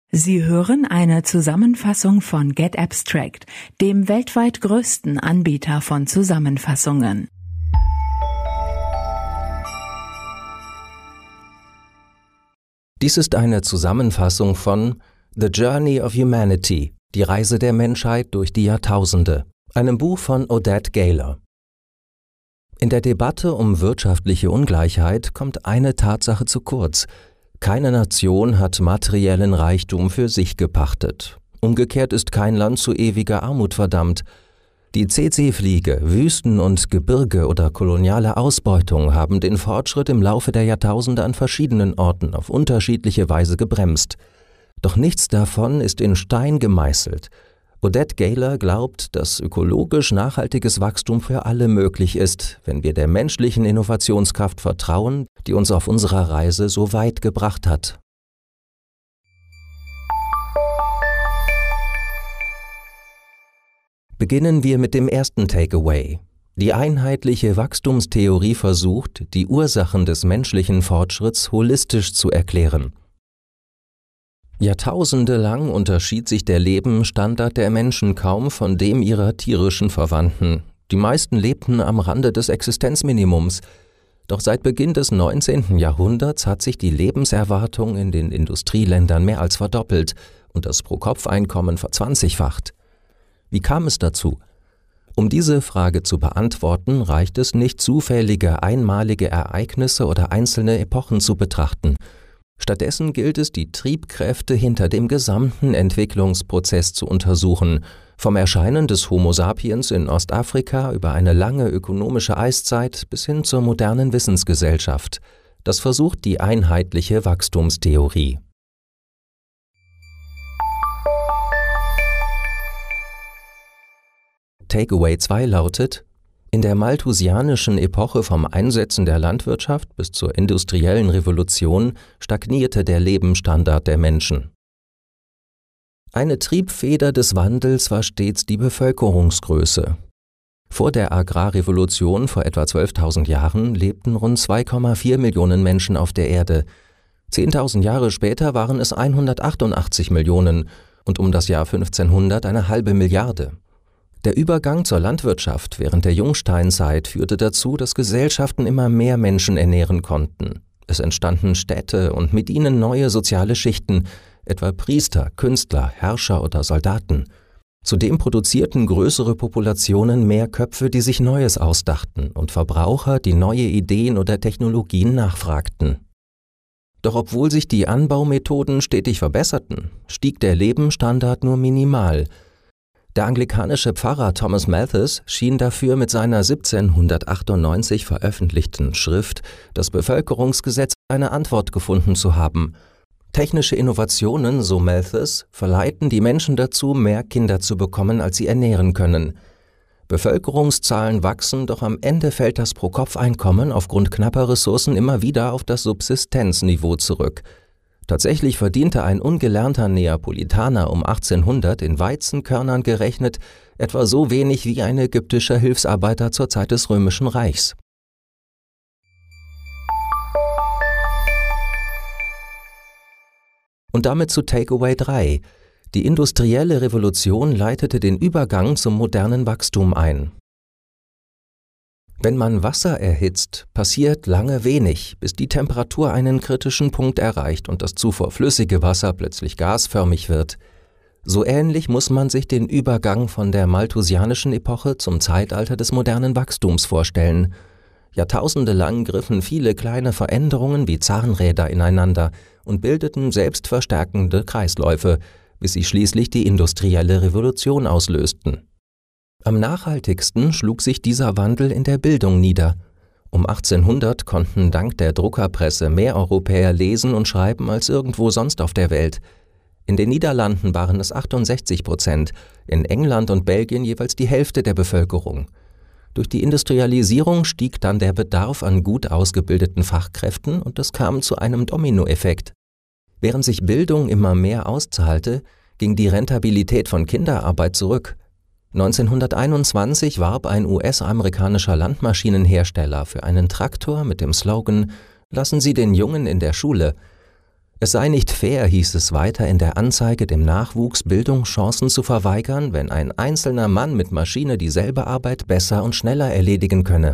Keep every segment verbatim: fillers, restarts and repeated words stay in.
Sie hören eine Zusammenfassung von Get Abstract, dem weltweit größten Anbieter von Zusammenfassungen. Dies ist eine Zusammenfassung von The Journey of Humanity, die Reise der Menschheit durch die Jahrtausende, einem Buch von Odette Gaylor. In der Debatte um wirtschaftliche Ungleichheit kommt eine Tatsache zu kurz. Keine Nation hat materiellen Reichtum für sich gepachtet. Umgekehrt ist kein Land zu ewiger Armut verdammt. Die Tsetse-Fliege, Wüsten und Gebirge oder koloniale Ausbeutung haben den Fortschritt im Laufe der Jahrtausende an verschiedenen Orten auf unterschiedliche Weise gebremst. Doch nichts davon ist in Stein gemeißelt. Odette Gaylor glaubt, dass ökologisch nachhaltiges Wachstum für alle möglich ist, wenn wir der menschlichen Innovationskraft vertrauen, die uns auf unserer Reise so weit gebracht hat. Beginnen wir mit dem ersten Takeaway. Die einheitliche Wachstumstheorie versucht, die Ursachen des menschlichen Fortschritts holistisch zu erklären. Jahrtausende lang unterschied sich der Lebensstandard der Menschen kaum von dem ihrer tierischen Verwandten. Die meisten lebten am Rande des Existenzminimums. Doch seit Beginn des neunzehnten Jahrhunderts hat sich die Lebenserwartung in den Industrieländern mehr als verdoppelt und das Pro-Kopf-Einkommen verzwanzigfacht. Wie kam es dazu? Um diese Frage zu beantworten, reicht es nicht, zufällige, einmalige Ereignisse oder einzelne Epochen zu betrachten. Stattdessen gilt es, die Triebkräfte hinter dem gesamten Entwicklungsprozess zu untersuchen, vom Erscheinen des Homo sapiens in Ostafrika über eine lange ökonomische Eiszeit bis hin zur modernen Wissensgesellschaft. Das versucht die einheitliche Wachstumstheorie. Takeaway zwei lautet: In der malthusianischen Epoche vom Einsetzen der Landwirtschaft bis zur industriellen Revolution stagnierte der Lebensstandard der Menschen. Eine Triebfeder des Wandels war stets die Bevölkerungsgröße. Vor der Agrarrevolution vor etwa zwölftausend Jahren lebten rund zwei Komma vier Millionen Menschen auf der Erde. zehntausend Jahre später waren es hundertachtundachtzig Millionen und um das Jahr fünfzehnhundert eine halbe Milliarde. Der Übergang zur Landwirtschaft während der Jungsteinzeit führte dazu, dass Gesellschaften immer mehr Menschen ernähren konnten. Es entstanden Städte und mit ihnen neue soziale Schichten, etwa Priester, Künstler, Herrscher oder Soldaten. Zudem produzierten größere Populationen mehr Köpfe, die sich Neues ausdachten, und Verbraucher, die neue Ideen oder Technologien nachfragten. Doch obwohl sich die Anbaumethoden stetig verbesserten, stieg der Lebensstandard nur minimal. Der anglikanische Pfarrer Thomas Malthus schien dafür mit seiner siebzehnhundertachtundneunzig veröffentlichten Schrift Das Bevölkerungsgesetz eine Antwort gefunden zu haben. Technische Innovationen, so Malthus, verleiten die Menschen dazu, mehr Kinder zu bekommen, als sie ernähren können. Bevölkerungszahlen wachsen, doch am Ende fällt das Pro-Kopf-Einkommen aufgrund knapper Ressourcen immer wieder auf das Subsistenzniveau zurück. Tatsächlich verdiente ein ungelernter Neapolitaner um achtzehnhundert in Weizenkörnern gerechnet etwa so wenig wie ein ägyptischer Hilfsarbeiter zur Zeit des Römischen Reichs. Und damit zu Takeaway drei. Die industrielle Revolution leitete den Übergang zum modernen Wachstum ein. Wenn man Wasser erhitzt, passiert lange wenig, bis die Temperatur einen kritischen Punkt erreicht und das zuvor flüssige Wasser plötzlich gasförmig wird. So ähnlich muss man sich den Übergang von der malthusianischen Epoche zum Zeitalter des modernen Wachstums vorstellen. Jahrtausende lang griffen viele kleine Veränderungen wie Zahnräder ineinander und bildeten selbstverstärkende Kreisläufe, bis sie schließlich die industrielle Revolution auslösten. Am nachhaltigsten schlug sich dieser Wandel in der Bildung nieder. Um achtzehnhundert konnten dank der Druckerpresse mehr Europäer lesen und schreiben als irgendwo sonst auf der Welt. In den Niederlanden waren es achtundsechzig Prozent, in England und Belgien jeweils die Hälfte der Bevölkerung. Durch die Industrialisierung stieg dann der Bedarf an gut ausgebildeten Fachkräften und es kam zu einem Dominoeffekt. Während sich Bildung immer mehr auszahlte, ging die Rentabilität von Kinderarbeit zurück. neunzehnhunderteinundzwanzig warb ein U S-amerikanischer Landmaschinenhersteller für einen Traktor mit dem Slogan »Lassen Sie den Jungen in der Schule«. Es sei nicht fair, hieß es weiter in der Anzeige, dem Nachwuchs Bildungschancen zu verweigern, wenn ein einzelner Mann mit Maschine dieselbe Arbeit besser und schneller erledigen könne.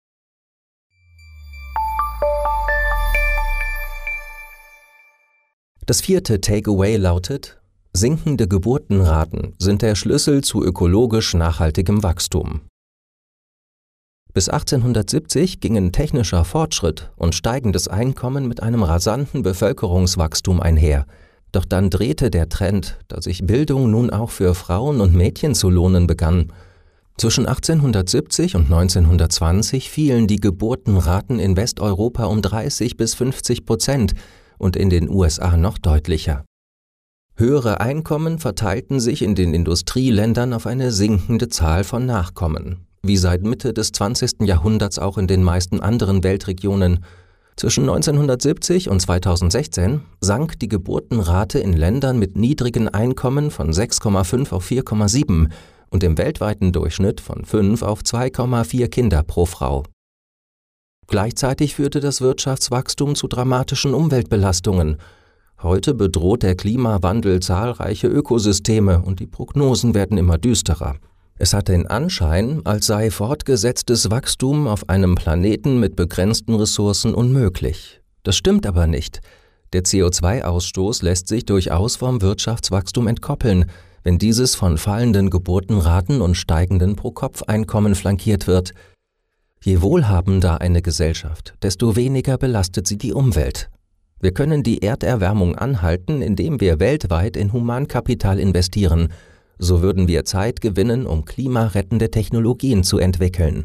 Das vierte Takeaway lautet: Sinkende Geburtenraten sind der Schlüssel zu ökologisch nachhaltigem Wachstum. Bis achtzehnhundertsiebzig gingen technischer Fortschritt und steigendes Einkommen mit einem rasanten Bevölkerungswachstum einher. Doch dann drehte der Trend, da sich Bildung nun auch für Frauen und Mädchen zu lohnen begann. Zwischen achtzehnhundertsiebzig und neunzehnhundertzwanzig fielen die Geburtenraten in Westeuropa um dreißig bis fünfzig Prozent und in den U S A noch deutlicher. Höhere Einkommen verteilten sich in den Industrieländern auf eine sinkende Zahl von Nachkommen, wie seit Mitte des zwanzigsten Jahrhunderts auch in den meisten anderen Weltregionen. Zwischen neunzehnhundertsiebzig und zweitausendsechzehn sank die Geburtenrate in Ländern mit niedrigen Einkommen von sechs Komma fünf auf vier Komma sieben und im weltweiten Durchschnitt von fünf auf zwei Komma vier Kinder pro Frau. Gleichzeitig führte das Wirtschaftswachstum zu dramatischen Umweltbelastungen. Heute bedroht der Klimawandel zahlreiche Ökosysteme und die Prognosen werden immer düsterer. Es hat den Anschein, als sei fortgesetztes Wachstum auf einem Planeten mit begrenzten Ressourcen unmöglich. Das stimmt aber nicht. Der C O zwei Ausstoß lässt sich durchaus vom Wirtschaftswachstum entkoppeln, wenn dieses von fallenden Geburtenraten und steigenden Pro-Kopf-Einkommen flankiert wird. Je wohlhabender eine Gesellschaft, desto weniger belastet sie die Umwelt. Wir können die Erderwärmung anhalten, indem wir weltweit in Humankapital investieren. So würden wir Zeit gewinnen, um klimarettende Technologien zu entwickeln.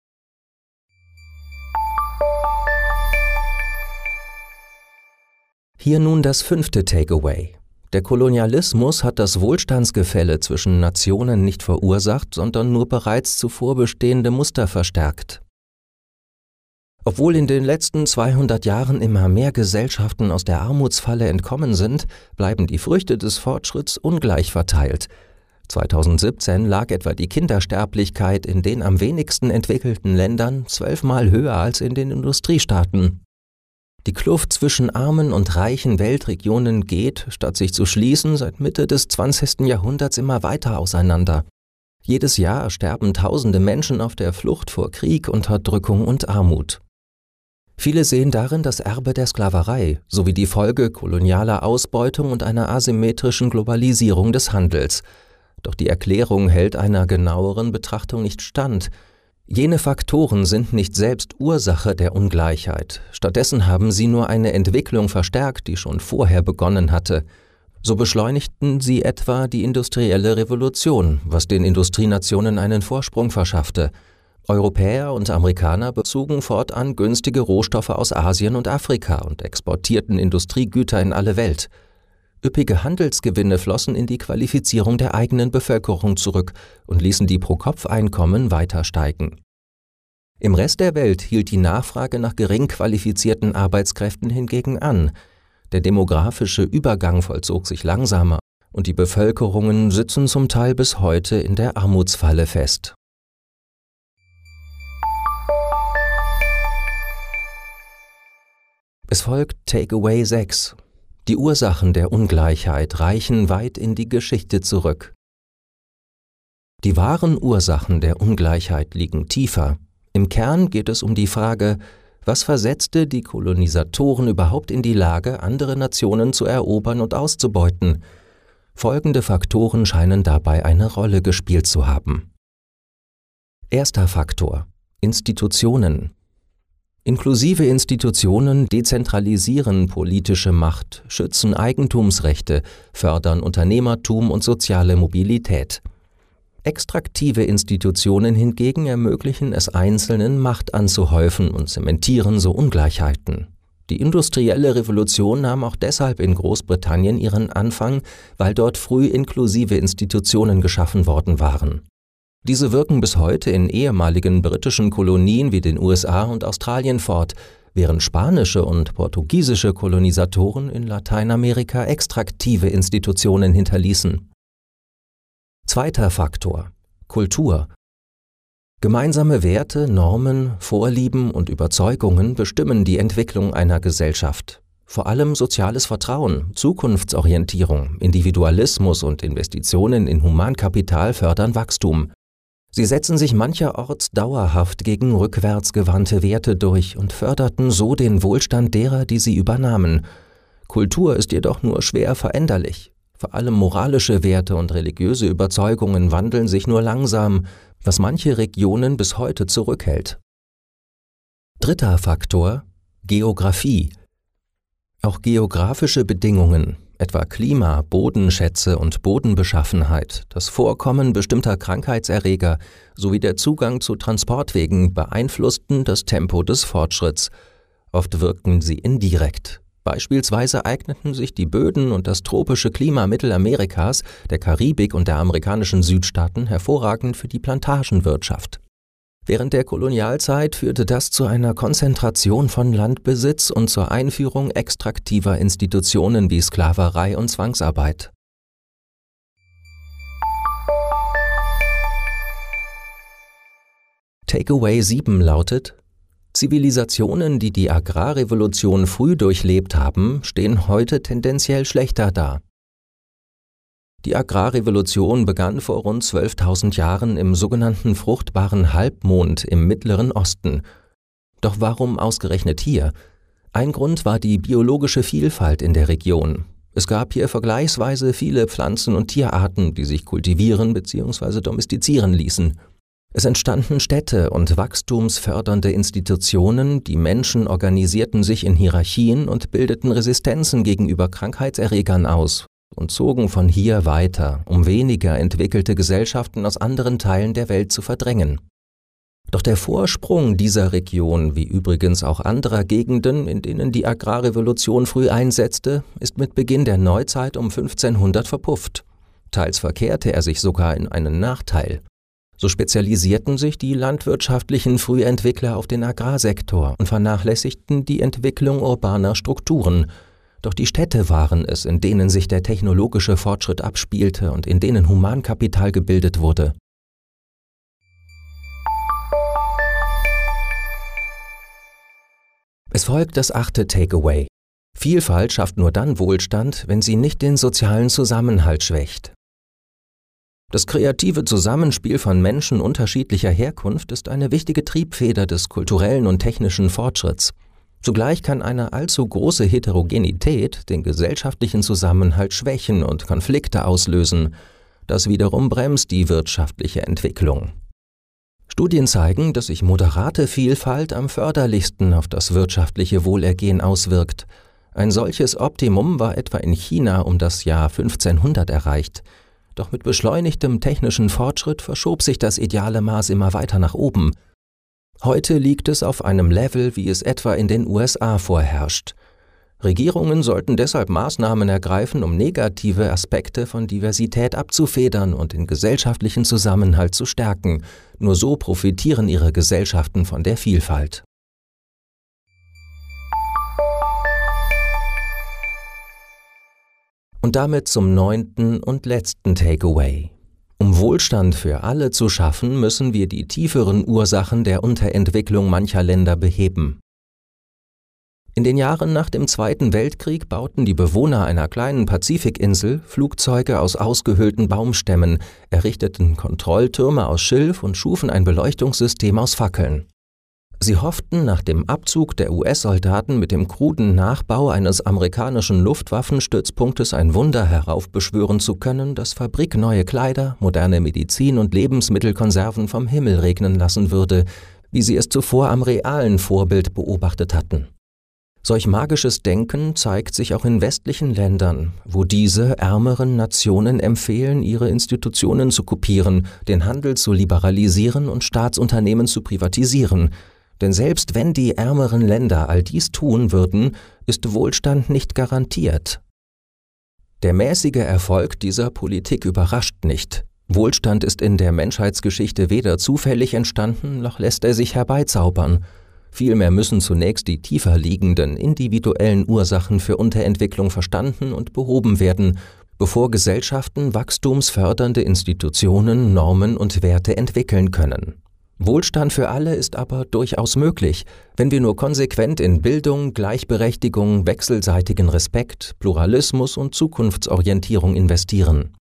Hier nun das fünfte Takeaway. Der Kolonialismus hat das Wohlstandsgefälle zwischen Nationen nicht verursacht, sondern nur bereits zuvor bestehende Muster verstärkt. Obwohl in den letzten zweihundert Jahren immer mehr Gesellschaften aus der Armutsfalle entkommen sind, bleiben die Früchte des Fortschritts ungleich verteilt. zweitausendsiebzehn lag etwa die Kindersterblichkeit in den am wenigsten entwickelten Ländern zwölfmal höher als in den Industriestaaten. Die Kluft zwischen armen und reichen Weltregionen geht, statt sich zu schließen, seit Mitte des zwanzigsten Jahrhunderts immer weiter auseinander. Jedes Jahr sterben tausende Menschen auf der Flucht vor Krieg, Unterdrückung und Armut. Viele sehen darin das Erbe der Sklaverei sowie die Folge kolonialer Ausbeutung und einer asymmetrischen Globalisierung des Handels. Doch die Erklärung hält einer genaueren Betrachtung nicht stand. Jene Faktoren sind nicht selbst Ursache der Ungleichheit. Stattdessen haben sie nur eine Entwicklung verstärkt, die schon vorher begonnen hatte. So beschleunigten sie etwa die industrielle Revolution, was den Industrienationen einen Vorsprung verschaffte. Europäer und Amerikaner bezogen fortan günstige Rohstoffe aus Asien und Afrika und exportierten Industriegüter in alle Welt. Üppige Handelsgewinne flossen in die Qualifizierung der eigenen Bevölkerung zurück und ließen die Pro-Kopf-Einkommen weiter steigen. Im Rest der Welt hielt die Nachfrage nach gering qualifizierten Arbeitskräften hingegen an. Der demografische Übergang vollzog sich langsamer und die Bevölkerungen sitzen zum Teil bis heute in der Armutsfalle fest. Es folgt Takeaway sechs. Die Ursachen der Ungleichheit reichen weit in die Geschichte zurück. Die wahren Ursachen der Ungleichheit liegen tiefer. Im Kern geht es um die Frage, was versetzte die Kolonisatoren überhaupt in die Lage, andere Nationen zu erobern und auszubeuten? Folgende Faktoren scheinen dabei eine Rolle gespielt zu haben. Erster Faktor: Institutionen. Inklusive Institutionen dezentralisieren politische Macht, schützen Eigentumsrechte, fördern Unternehmertum und soziale Mobilität. Extraktive Institutionen hingegen ermöglichen es Einzelnen, Macht anzuhäufen und zementieren so Ungleichheiten. Die industrielle Revolution nahm auch deshalb in Großbritannien ihren Anfang, weil dort früh inklusive Institutionen geschaffen worden waren. Diese wirken bis heute in ehemaligen britischen Kolonien wie den U S A und Australien fort, während spanische und portugiesische Kolonisatoren in Lateinamerika extraktive Institutionen hinterließen. Zweiter Faktor: Kultur. Gemeinsame Werte, Normen, Vorlieben und Überzeugungen bestimmen die Entwicklung einer Gesellschaft. Vor allem soziales Vertrauen, Zukunftsorientierung, Individualismus und Investitionen in Humankapital fördern Wachstum. Sie setzen sich mancherorts dauerhaft gegen rückwärtsgewandte Werte durch und förderten so den Wohlstand derer, die sie übernahmen. Kultur ist jedoch nur schwer veränderlich. Vor allem moralische Werte und religiöse Überzeugungen wandeln sich nur langsam, was manche Regionen bis heute zurückhält. Dritter Faktor: Geographie. Auch geografische Bedingungen, etwa Klima, Bodenschätze und Bodenbeschaffenheit, das Vorkommen bestimmter Krankheitserreger sowie der Zugang zu Transportwegen beeinflussten das Tempo des Fortschritts. Oft wirkten sie indirekt. Beispielsweise eigneten sich die Böden und das tropische Klima Mittelamerikas, der Karibik und der amerikanischen Südstaaten hervorragend für die Plantagenwirtschaft. Während der Kolonialzeit führte das zu einer Konzentration von Landbesitz und zur Einführung extraktiver Institutionen wie Sklaverei und Zwangsarbeit. Takeaway sieben lautet: Zivilisationen, die die Agrarrevolution früh durchlebt haben, stehen heute tendenziell schlechter da. Die Agrarrevolution begann vor rund zwölftausend Jahren im sogenannten fruchtbaren Halbmond im Mittleren Osten. Doch warum ausgerechnet hier? Ein Grund war die biologische Vielfalt in der Region. Es gab hier vergleichsweise viele Pflanzen- und Tierarten, die sich kultivieren bzw. domestizieren ließen. Es entstanden Städte und wachstumsfördernde Institutionen, die Menschen organisierten sich in Hierarchien und bildeten Resistenzen gegenüber Krankheitserregern aus und zogen von hier weiter, um weniger entwickelte Gesellschaften aus anderen Teilen der Welt zu verdrängen. Doch der Vorsprung dieser Region, wie übrigens auch anderer Gegenden, in denen die Agrarrevolution früh einsetzte, ist mit Beginn der Neuzeit um fünfzehnhundert verpufft. Teils verkehrte er sich sogar in einen Nachteil. So spezialisierten sich die landwirtschaftlichen Frühentwickler auf den Agrarsektor und vernachlässigten die Entwicklung urbaner Strukturen. Doch die Städte waren es, in denen sich der technologische Fortschritt abspielte und in denen Humankapital gebildet wurde. Es folgt das achte Takeaway: Vielfalt schafft nur dann Wohlstand, wenn sie nicht den sozialen Zusammenhalt schwächt. Das kreative Zusammenspiel von Menschen unterschiedlicher Herkunft ist eine wichtige Triebfeder des kulturellen und technischen Fortschritts. Zugleich kann eine allzu große Heterogenität den gesellschaftlichen Zusammenhalt schwächen und Konflikte auslösen. Das wiederum bremst die wirtschaftliche Entwicklung. Studien zeigen, dass sich moderate Vielfalt am förderlichsten auf das wirtschaftliche Wohlergehen auswirkt. Ein solches Optimum war etwa in China um das Jahr fünfzehnhundert erreicht. Doch mit beschleunigtem technischen Fortschritt verschob sich das ideale Maß immer weiter nach oben. Heute liegt es auf einem Level, wie es etwa in den U S A vorherrscht. Regierungen sollten deshalb Maßnahmen ergreifen, um negative Aspekte von Diversität abzufedern und den gesellschaftlichen Zusammenhalt zu stärken. Nur so profitieren ihre Gesellschaften von der Vielfalt. Und damit zum neunten und letzten Takeaway. Um Wohlstand für alle zu schaffen, müssen wir die tieferen Ursachen der Unterentwicklung mancher Länder beheben. In den Jahren nach dem Zweiten Weltkrieg bauten die Bewohner einer kleinen Pazifikinsel Flugzeuge aus ausgehöhlten Baumstämmen, errichteten Kontrolltürme aus Schilf und schufen ein Beleuchtungssystem aus Fackeln. Sie hofften, nach dem Abzug der U S-Soldaten mit dem kruden Nachbau eines amerikanischen Luftwaffenstützpunktes ein Wunder heraufbeschwören zu können, das fabrikneue Kleider, moderne Medizin und Lebensmittelkonserven vom Himmel regnen lassen würde, wie sie es zuvor am realen Vorbild beobachtet hatten. Solch magisches Denken zeigt sich auch in westlichen Ländern, wo diese ärmeren Nationen empfehlen, ihre Institutionen zu kopieren, den Handel zu liberalisieren und Staatsunternehmen zu privatisieren. Denn selbst wenn die ärmeren Länder all dies tun würden, ist Wohlstand nicht garantiert. Der mäßige Erfolg dieser Politik überrascht nicht. Wohlstand ist in der Menschheitsgeschichte weder zufällig entstanden, noch lässt er sich herbeizaubern. Vielmehr müssen zunächst die tiefer liegenden individuellen Ursachen für Unterentwicklung verstanden und behoben werden, bevor Gesellschaften wachstumsfördernde Institutionen, Normen und Werte entwickeln können. Wohlstand für alle ist aber durchaus möglich, wenn wir nur konsequent in Bildung, Gleichberechtigung, wechselseitigen Respekt, Pluralismus und Zukunftsorientierung investieren.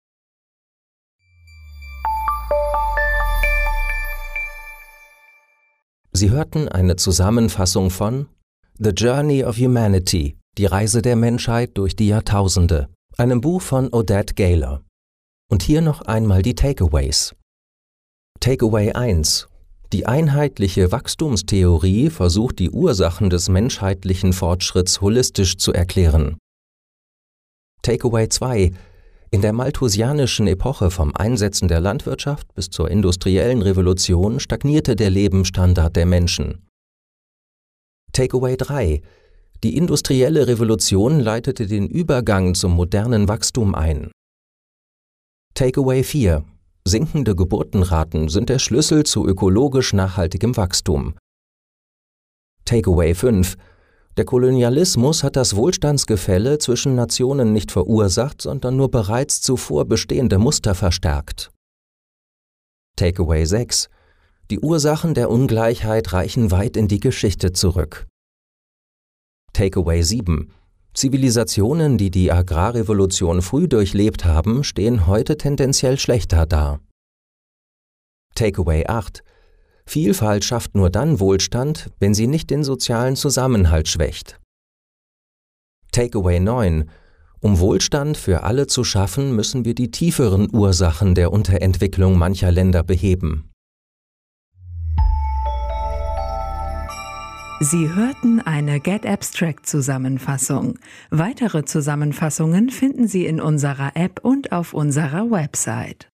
Sie hörten eine Zusammenfassung von The Journey of Humanity, die Reise der Menschheit durch die Jahrtausende, einem Buch von Odette Gaylor. Und hier noch einmal die Takeaways. Takeaway eins. Die einheitliche Wachstumstheorie versucht die Ursachen des menschheitlichen Fortschritts holistisch zu erklären. Takeaway zwei. In der malthusianischen Epoche vom Einsetzen der Landwirtschaft bis zur industriellen Revolution stagnierte der Lebensstandard der Menschen. Takeaway drei. Die industrielle Revolution leitete den Übergang zum modernen Wachstum ein. Takeaway vier. Sinkende Geburtenraten sind der Schlüssel zu ökologisch nachhaltigem Wachstum. Takeaway fünf. Der Kolonialismus hat das Wohlstandsgefälle zwischen Nationen nicht verursacht, sondern nur bereits zuvor bestehende Muster verstärkt. Takeaway sechs. Die Ursachen der Ungleichheit reichen weit in die Geschichte zurück. Takeaway sieben. Zivilisationen, die die Agrarrevolution früh durchlebt haben, stehen heute tendenziell schlechter da. Takeaway acht. Vielfalt schafft nur dann Wohlstand, wenn sie nicht den sozialen Zusammenhalt schwächt. Takeaway neun. Um Wohlstand für alle zu schaffen, müssen wir die tieferen Ursachen der Unterentwicklung mancher Länder beheben. Sie hörten eine Get Abstract Zusammenfassung. Weitere Zusammenfassungen finden Sie in unserer App und auf unserer Website.